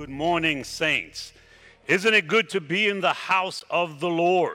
Good morning, saints. Isn't it good to be in the house of the Lord?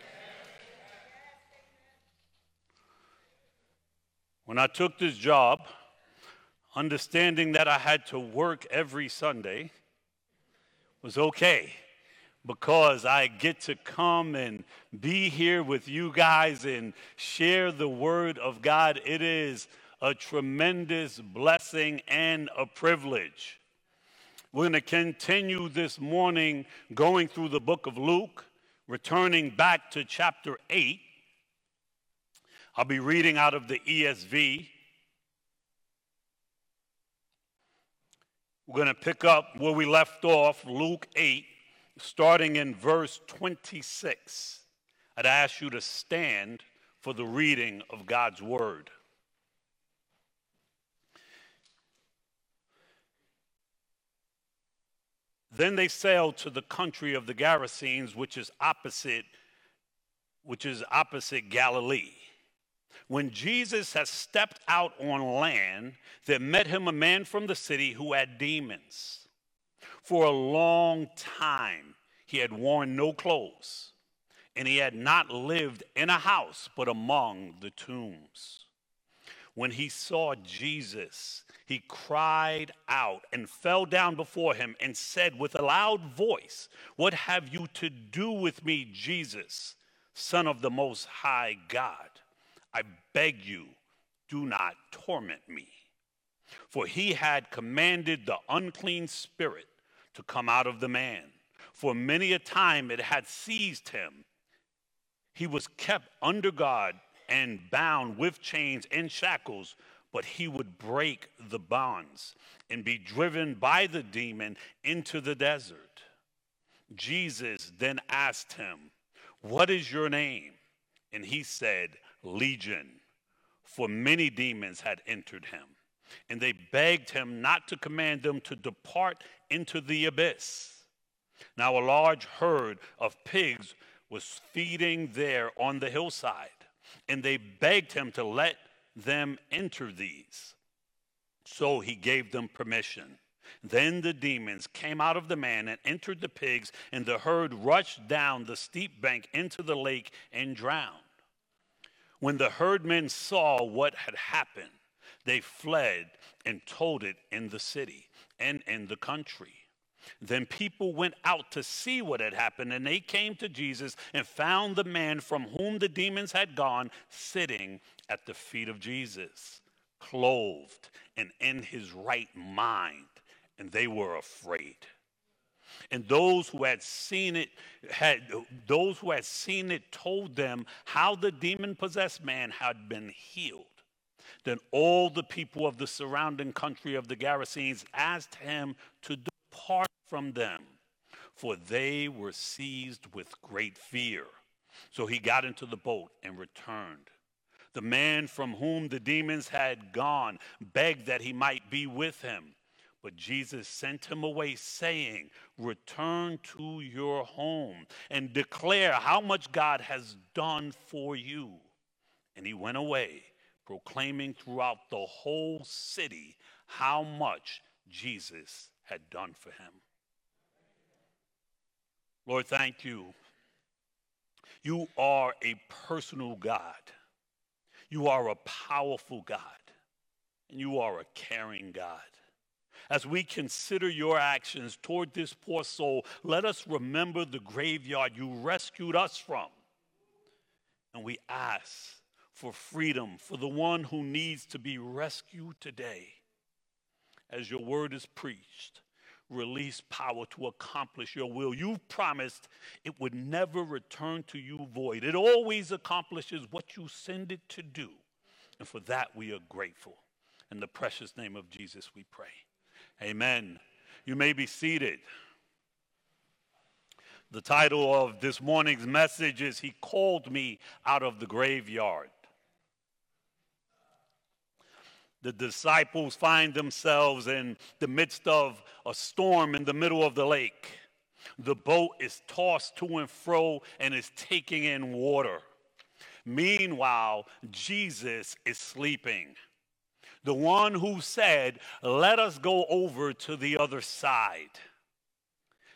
When I took this job, understanding that I had to work every Sunday was okay because I get to come and be here with you guys and share the word of God. It is a tremendous blessing and a privilege. We're going to continue this morning going through the book of Luke, returning back to chapter 8. I'll be reading out of the ESV. We're going to pick up where we left off, Luke 8, starting in verse 26. I'd ask you to stand for the reading of God's word. Then they sailed to the country of the Gerasenes, which is opposite Galilee. When Jesus had stepped out on land, there met him a man from the city who had demons. For a long time he had worn no clothes, and he had not lived in a house but among the tombs. When he saw Jesus, he cried out and fell down before him and said with a loud voice, "What have you to do with me, Jesus, Son of the Most High God? I beg you, do not torment me." For he had commanded the unclean spirit to come out of the man. For many a time it had seized him. He was kept under guard and bound with chains and shackles, but he would break the bonds and be driven by the demon into the desert. Jesus then asked him, "What is your name?" And he said, "Legion," for many demons had entered him. And they begged him not to command them to depart into the abyss. Now a large herd of pigs was feeding there on the hillside, and they begged him to let them enter these. So he gave them permission. Then the demons came out of the man and entered the pigs, and the herd rushed down the steep bank into the lake and drowned. When the herdmen saw what had happened, they fled and told it in the city and in the country. Then people went out to see what had happened, and they came to Jesus and found the man from whom the demons had gone sitting at the feet of Jesus, clothed and in his right mind, and they were afraid. And those who had seen it told them how the demon-possessed man had been healed. Then all the people of the surrounding country of the Gerasenes asked him to depart from them, for they were seized with great fear. So he got into the boat and returned. The man from whom the demons had gone begged that he might be with him. But Jesus sent him away, saying, "Return to your home and declare how much God has done for you." And he went away, proclaiming throughout the whole city how much Jesus had done for him. Lord, thank you. You are a personal God. You are a powerful God. And you are a caring God. As we consider your actions toward this poor soul, let us remember the graveyard you rescued us from. And we ask for freedom for the one who needs to be rescued today. As your word is preached, release power to accomplish your will. You've promised it would never return to you void. It always accomplishes what you send it to do. And for that we are grateful. In the precious name of Jesus we pray. Amen. You may be seated. The title of this morning's message is "He Called Me Out of the Graveyard." The disciples find themselves in the midst of a storm in the middle of the lake. The boat is tossed to and fro and is taking in water. Meanwhile, Jesus is sleeping. The one who said, "Let us go over to the other side."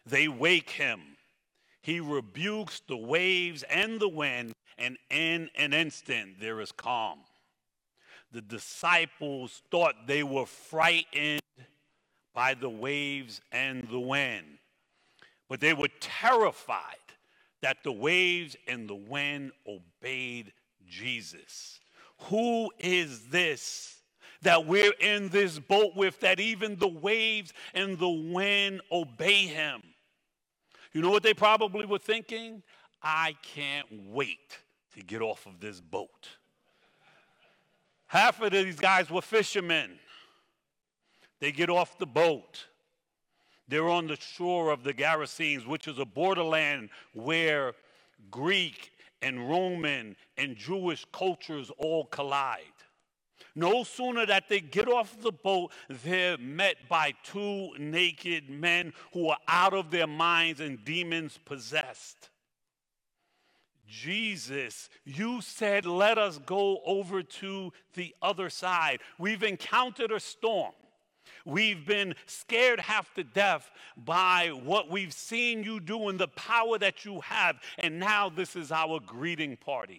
They wake him. He rebukes the waves and the wind, and in an instant there is calm. The disciples thought they were frightened by the waves and the wind, but they were terrified that the waves and the wind obeyed Jesus. Who is this that we're in this boat with, that even the waves and the wind obey him? You know what they probably were thinking? I can't wait to get off of this boat. Half of these guys were fishermen. They get off the boat. They're on the shore of the Gerasenes, which is a borderland where Greek and Roman and Jewish cultures all collide. No sooner that they get off the boat, they're met by two naked men who are out of their minds and demons possessed. Jesus, you said, let us go over to the other side. We've encountered a storm. We've been scared half to death by what we've seen you do and the power that you have. And now this is our greeting party.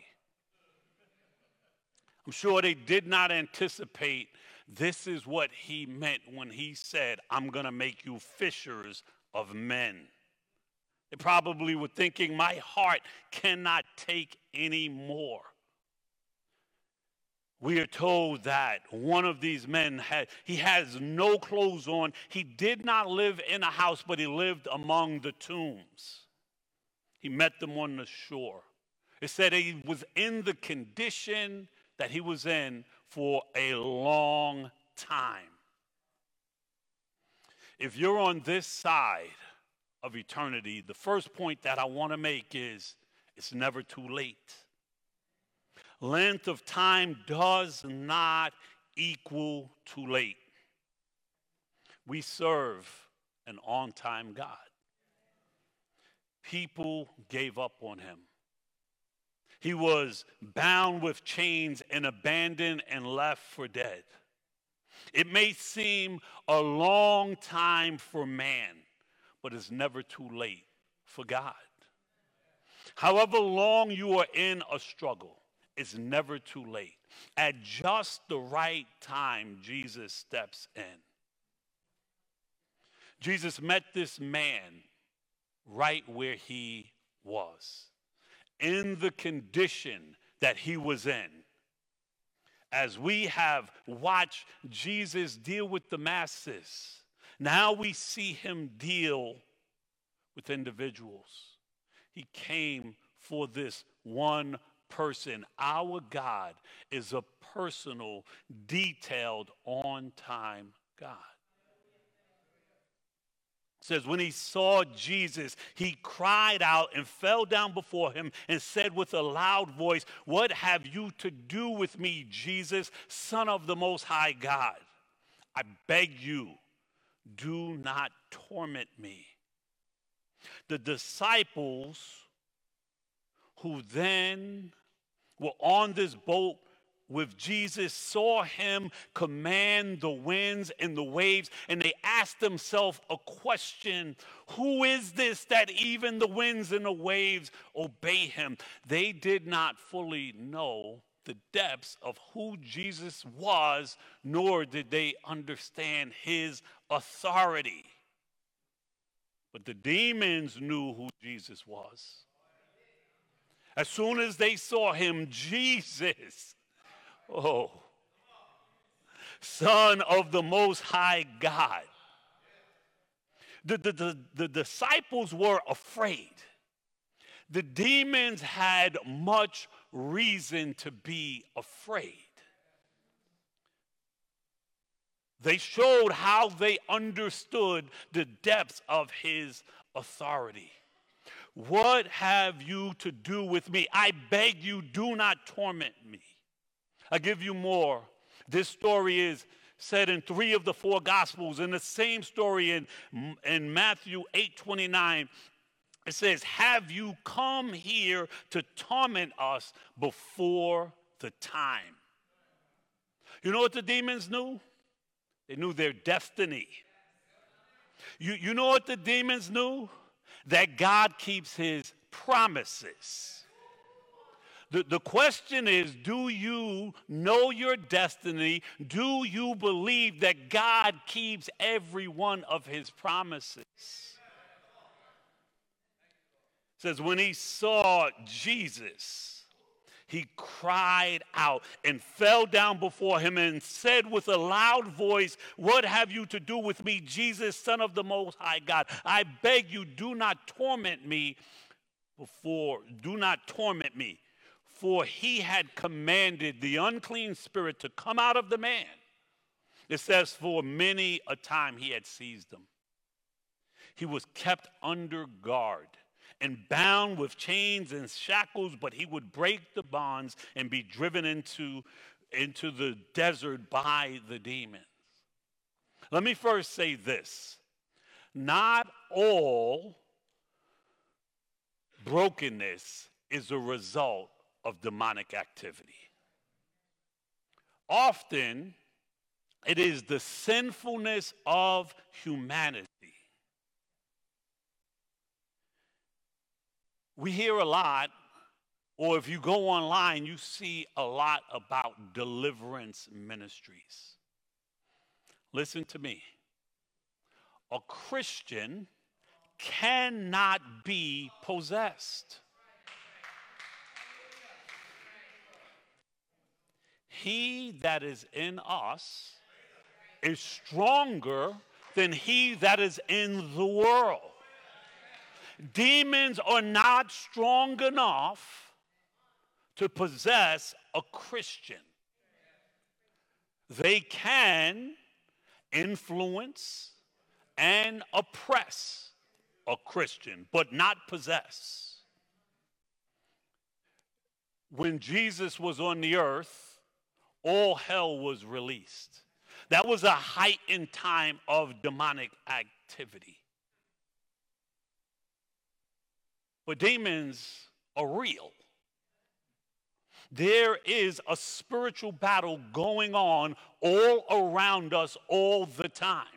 I'm sure they did not anticipate this is what he meant when he said, I'm going to make you fishers of men. They probably were thinking, my heart cannot take any more. We are told that one of these men he has no clothes on. He did not live in a house, but he lived among the tombs. He met them on the shore. It said he was in the condition that he was in for a long time. If you're on this side of eternity, the first point that I want to make is it's never too late. Length of time does not equal too late. We serve an on-time God. People gave up on him. He was bound with chains and abandoned and left for dead. It may seem a long time for man, but it's never too late for God. However long you are in a struggle, it's never too late. At just the right time, Jesus steps in. Jesus met this man right where he was, in the condition that he was in. As we have watched Jesus deal with the masses, now we see him deal with individuals. He came for this one person. Our God is a personal, detailed, on-time God. It says when he saw Jesus, he cried out and fell down before him and said with a loud voice, "What have you to do with me, Jesus, Son of the Most High God? I beg you, do not torment me." The disciples who then were on this boat with Jesus saw him command the winds and the waves, and they asked themselves a question: who is this that even the winds and the waves obey him? They did not fully know the depths of who Jesus was, nor did they understand his authority. But the demons knew who Jesus was. As soon as they saw him, Jesus, Son of the Most High God. The disciples were afraid. The demons had much reason to be afraid. They showed how they understood the depths of his authority. What have you to do with me? I beg you, do not torment me. I'll give you more. This story is said in 3 of the 4 Gospels. In the same story in Matthew 8:29, it says, "Have you come here to torment us before the time?" You know what the demons knew? They knew their destiny. You know what the demons knew? That God keeps his promises. The question is, do you know your destiny? Do you believe that God keeps every one of his promises? It says when he saw Jesus, he cried out and fell down before him and said with a loud voice, "What have you to do with me, Jesus, Son of the Most High God? I beg you, do not torment me. For he had commanded the unclean spirit to come out of the man. It says, for many a time he had seized him. He was kept under guard and bound with chains and shackles, but he would break the bonds and be driven into the desert by the demons. Let me first say this. Not all brokenness is a result of demonic activity. Often, it is the sinfulness of humanity. We hear a lot, or if you go online, you see a lot about deliverance ministries. Listen to me. A Christian cannot be possessed. He that is in us is stronger than he that is in the world. Demons are not strong enough to possess a Christian. They can influence and oppress a Christian, but not possess. When Jesus was on the earth, all hell was released. That was a heightened time of demonic activity. But demons are real. There is a spiritual battle going on all around us all the time.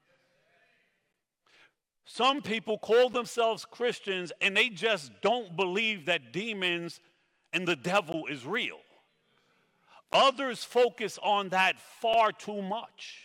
Some people call themselves Christians and they just don't believe that demons and the devil is real. Others focus on that far too much.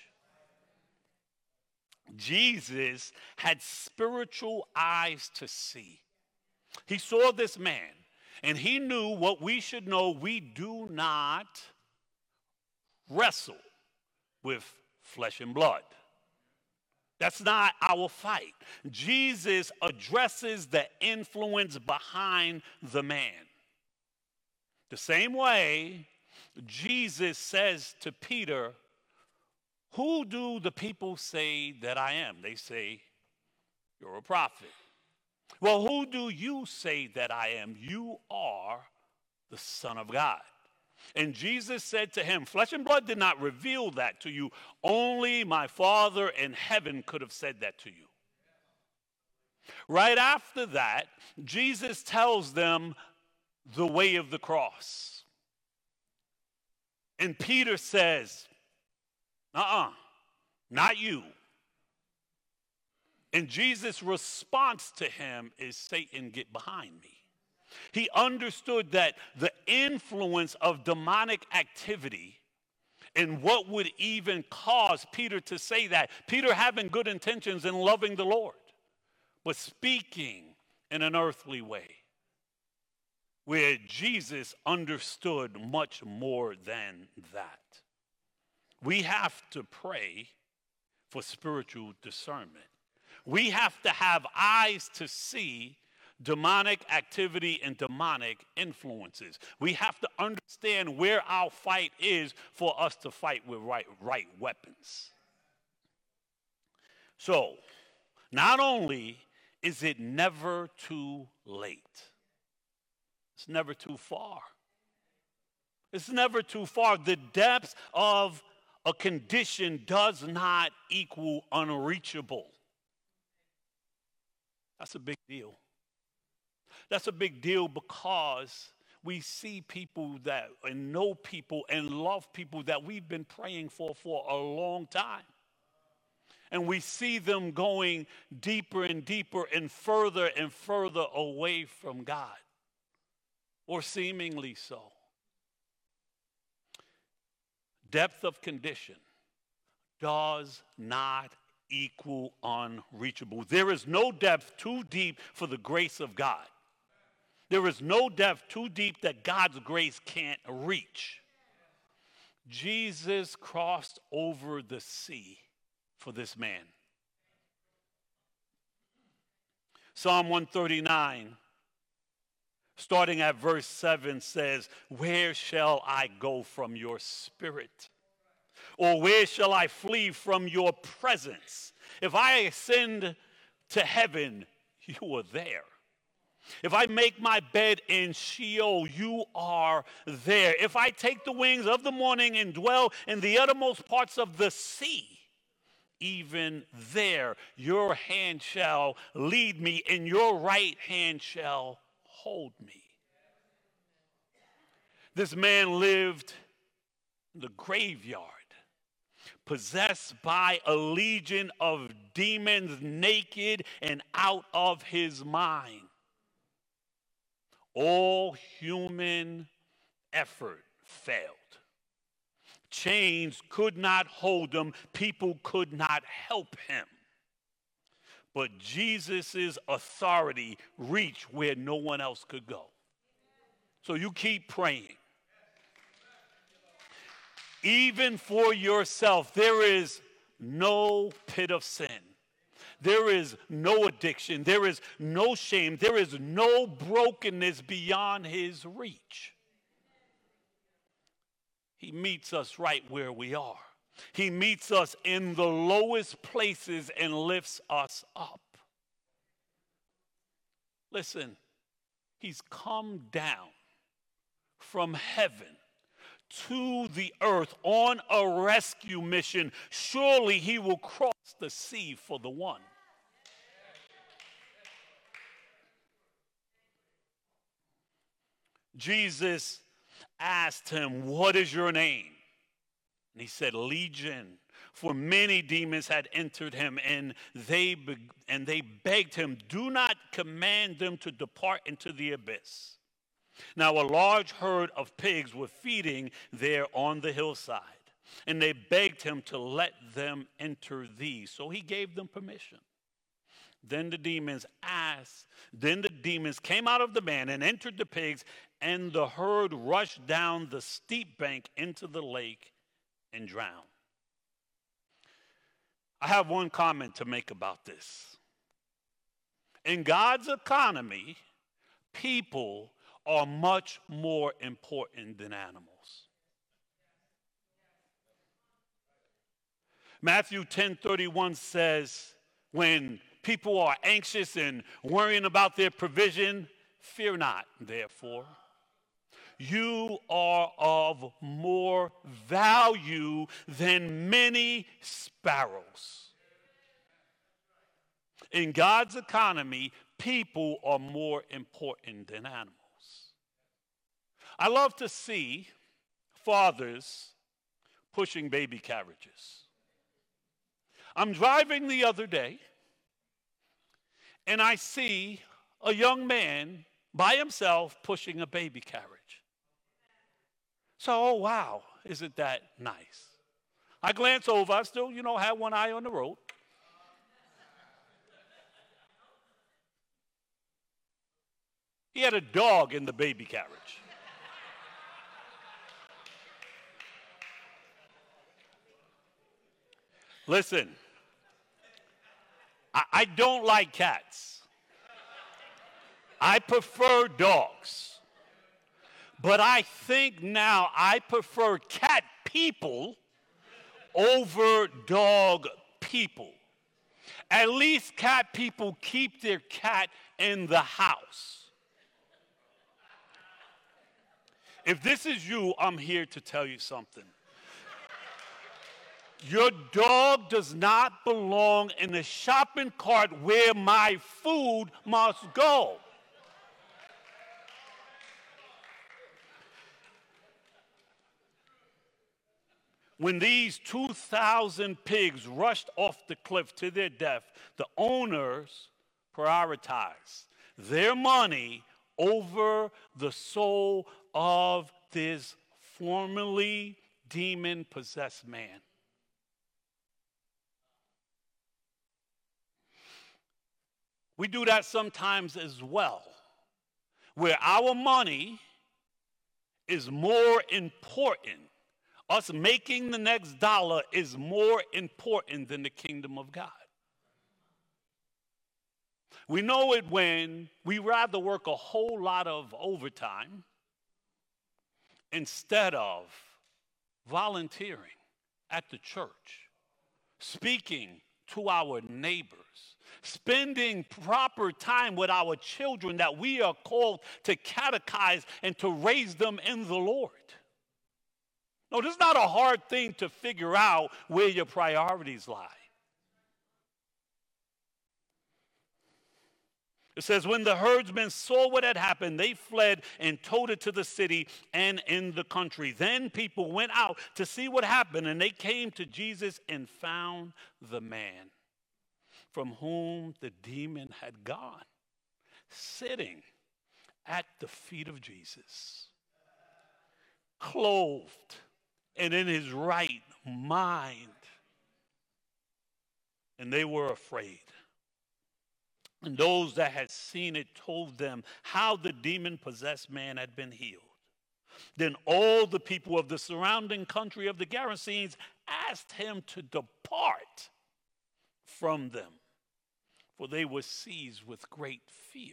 Jesus had spiritual eyes to see. He saw this man, and he knew what we should know. We do not wrestle with flesh and blood. That's not our fight. Jesus addresses the influence behind the man. The same way Jesus says to Peter, who do the people say that I am? They say, you're a prophet. Well, who do you say that I am? You are the Son of God. And Jesus said to him, flesh and blood did not reveal that to you. Only my Father in heaven could have said that to you. Right after that, Jesus tells them the way of the cross. And Peter says, not you. And Jesus' response to him is, Satan, get behind me. He understood that the influence of demonic activity and what would even cause Peter to say that. Peter having good intentions and loving the Lord, but speaking in an earthly way, where Jesus understood much more than that. We have to pray for spiritual discernment. We have to have eyes to see demonic activity and demonic influences. We have to understand where our fight is for us to fight with right weapons. So, not only is it never too late, it's never too far. It's never too far. The depths of a condition does not equal unreachable. That's a big deal. That's a big deal because we see people that and know people and love people that we've been praying for a long time. And we see them going deeper and deeper and further away from God, or seemingly so. Depth of condition does not equal unreachable. There is no depth too deep for the grace of God. There is no depth too deep that God's grace can't reach. Jesus crossed over the sea for this man. Psalm 139, starting at verse 7, says, "Where shall I go from your spirit? Or where shall I flee from your presence? If I ascend to heaven, you are there. If I make my bed in Sheol, you are there. If I take the wings of the morning and dwell in the uttermost parts of the sea, even there your hand shall lead me, and your right hand shall hold me." This man lived in the graveyard, possessed by a legion of demons, naked and out of his mind. All human effort failed. Chains could not hold him. People could not help him. But Jesus' authority reached where no one else could go. So you keep praying. Even for yourself, there is no pit of sin. There is no addiction. There is no shame. There is no brokenness beyond his reach. He meets us right where we are. He meets us in the lowest places and lifts us up. Listen, he's come down from heaven to the earth on a rescue mission. Surely he will cross the sea for the one. Jesus asked him, "What is your name?" And he said, "Legion." For many demons had entered him, and they begged him, "Do not command them to depart into the abyss." Now a large herd of pigs were feeding there on the hillside, and they begged him to let them enter these. So he gave them permission. Then the demons came out of the man and entered the pigs, and the herd rushed down the steep bank into the lake and drowned. I have one comment to make about this. In God's economy, people are much more important than animals. Matthew 10:31 says, when people are anxious and worrying about their provision, fear not, therefore. You are of more value than many sparrows. In God's economy, people are more important than animals. I love to see fathers pushing baby carriages. I'm driving the other day, and I see a young man by himself pushing a baby carriage. So, oh wow, isn't that nice? I glance over, I still, have one eye on the road. He had a dog in the baby carriage. Listen, I don't like cats. I prefer dogs. But I think now I prefer cat people over dog people. At least cat people keep their cat in the house. If this is you, I'm here to tell you something. Your dog does not belong in the shopping cart where my food must go. When these 2,000 pigs rushed off the cliff to their death, the owners prioritized their money over the soul of this formerly demon-possessed man. We do that sometimes as well, where our money is more important. Us making the next dollar is more important than the kingdom of God. We know it when we rather work a whole lot of overtime instead of volunteering at the church, speaking to our neighbors, spending proper time with our children that we are called to catechize and to raise them in the Lord. No, this is not a hard thing to figure out where your priorities lie. It says, when the herdsmen saw what had happened, they fled and told it to the city and in the country. Then people went out to see what happened, and they came to Jesus and found the man from whom the demon had gone, sitting at the feet of Jesus, clothed and in his right mind. And they were afraid. And those that had seen it told them how the demon-possessed man had been healed. Then all the people of the surrounding country of the Gerasenes asked him to depart from them, for they were seized with great fear.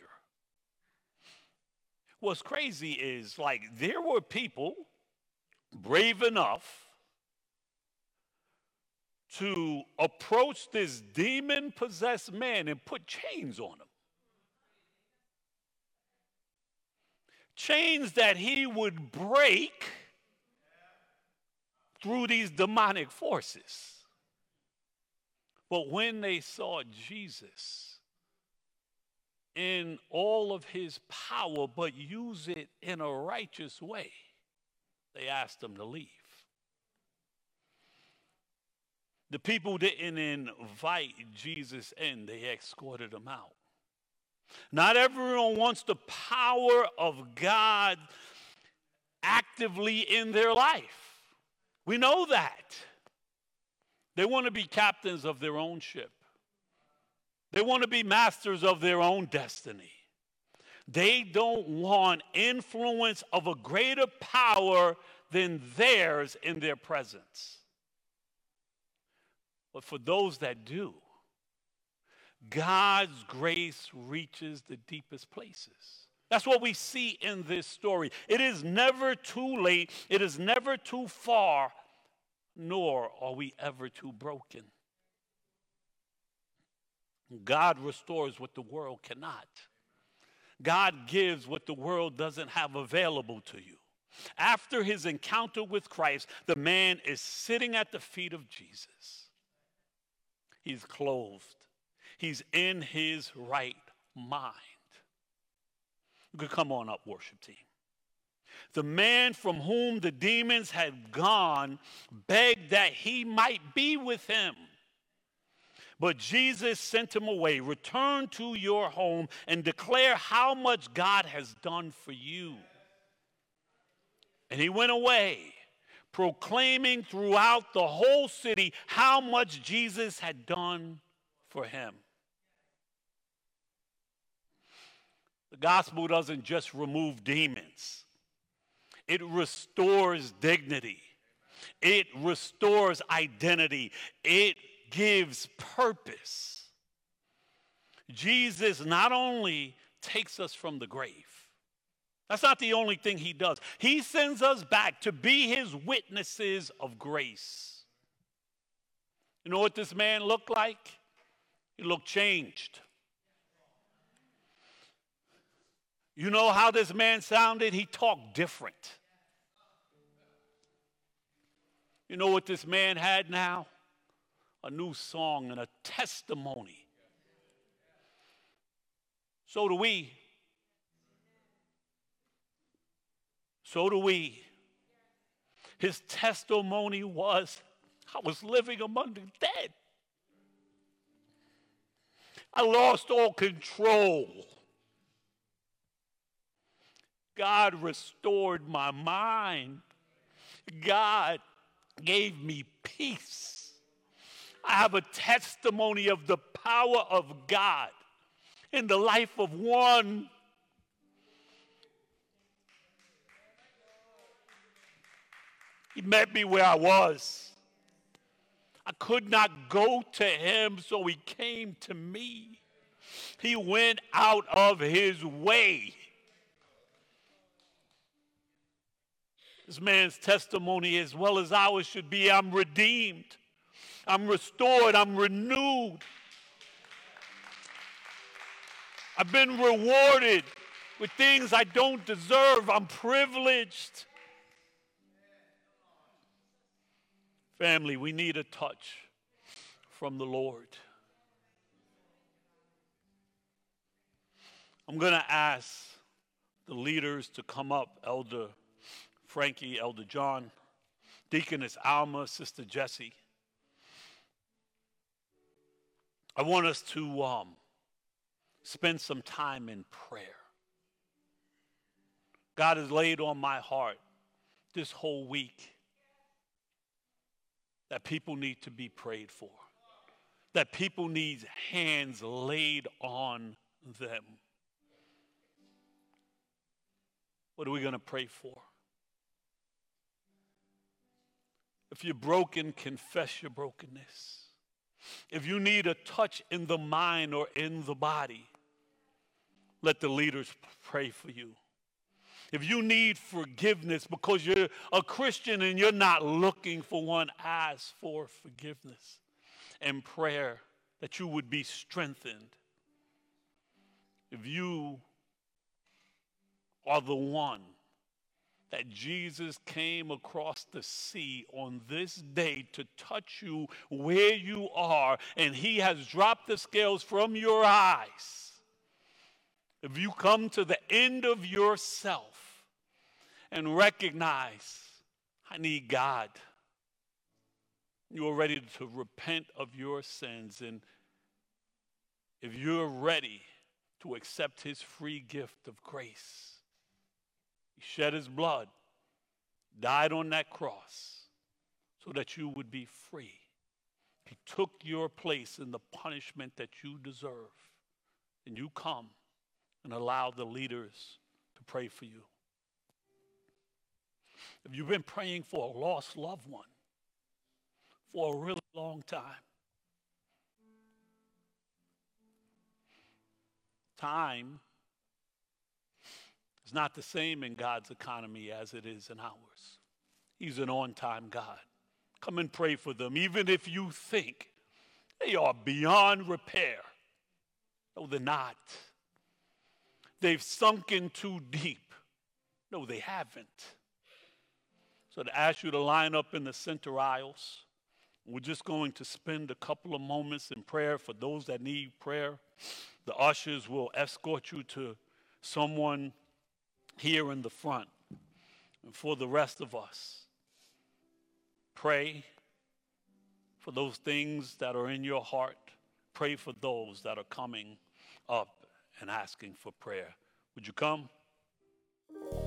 What's crazy is, like, there were people brave enough to approach this demon-possessed man and put chains on him. Chains that he would break through these demonic forces. But when they saw Jesus in all of his power, but use it in a righteous way, they asked him to leave. The people didn't invite Jesus in, they escorted him out. Not everyone wants the power of God actively in their life. We know that. They want to be captains of their own ship. They want to be masters of their own destiny. They don't want influence of a greater power than theirs in their presence. But for those that do, God's grace reaches the deepest places. That's what we see in this story. It is never too late. It is never too far, nor are we ever too broken. God restores what the world cannot. God gives what the world doesn't have available to you. After his encounter with Christ, the man is sitting at the feet of Jesus. He's clothed. He's in his right mind. You could come on up, worship team. The man from whom the demons had gone begged that he might be with him. But Jesus sent him away. Return to your home and declare how much God has done for you. And he went away, proclaiming throughout the whole city how much Jesus had done for him. The gospel doesn't just remove demons. It restores dignity. It restores identity. It gives purpose. Jesus not only takes us from the grave. That's not the only thing he does. He sends us back to be his witnesses of grace. You know what this man looked like? He looked changed. You know how this man sounded? He talked different. You know what this man had now? A new song and a testimony. So do we. So do we. His testimony was, I was living among the dead. I lost all control. God restored my mind. God gave me peace. I have a testimony of the power of God in the life of one. He met me where I was. I could not go to him, so he came to me. He went out of his way. This man's testimony, as well as ours, should be, I'm redeemed, I'm restored, I'm renewed. I've been rewarded with things I don't deserve. I'm privileged. Family, we need a touch from the Lord. I'm going to ask the leaders to come up, Elder Frankie, Elder John, Deaconess Alma, Sister Jessie. I want us to spend some time in prayer. God has laid on my heart this whole week that people need to be prayed for, that people need hands laid on them. What are we going to pray for? If you're broken, confess your brokenness. If you need a touch in the mind or in the body, let the leaders pray for you. If you need forgiveness because you're a Christian and you're not looking for one, ask for forgiveness and prayer that you would be strengthened. If you are the one that Jesus came across the sea on this day to touch you where you are, and he has dropped the scales from your eyes, if you come to the end of yourself and recognize, I need God, you are ready to repent of your sins, and if you're ready to accept his free gift of grace, he shed his blood, died on that cross so that you would be free. He took your place in the punishment that you deserve. And you come and allow the leaders to pray for you. If you've been praying for a lost loved one for a really long time, time is not the same in God's economy as it is in ours. He's an on-time God. Come and pray for them, even if you think they are beyond repair. No, they're not. They've sunk in too deep. No, they haven't. So to ask you to line up in the center aisles, we're just going to spend a couple of moments in prayer for those that need prayer. The ushers will escort you to someone here in the front. And for the rest of us, pray for those things that are in your heart. Pray for those that are coming up and asking for prayer. Would you come?